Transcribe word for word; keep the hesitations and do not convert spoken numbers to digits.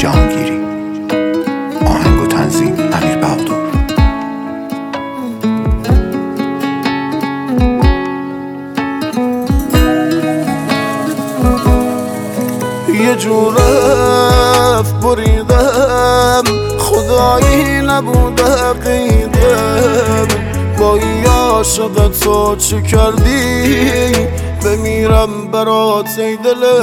جهانگیری. آهنگ و تنظیم امیر بهادر. یه جور رفت بریدم، خدایی نبود عقیدم. با این عاشقت تو چه کردی؟ بمیرم برات ای دل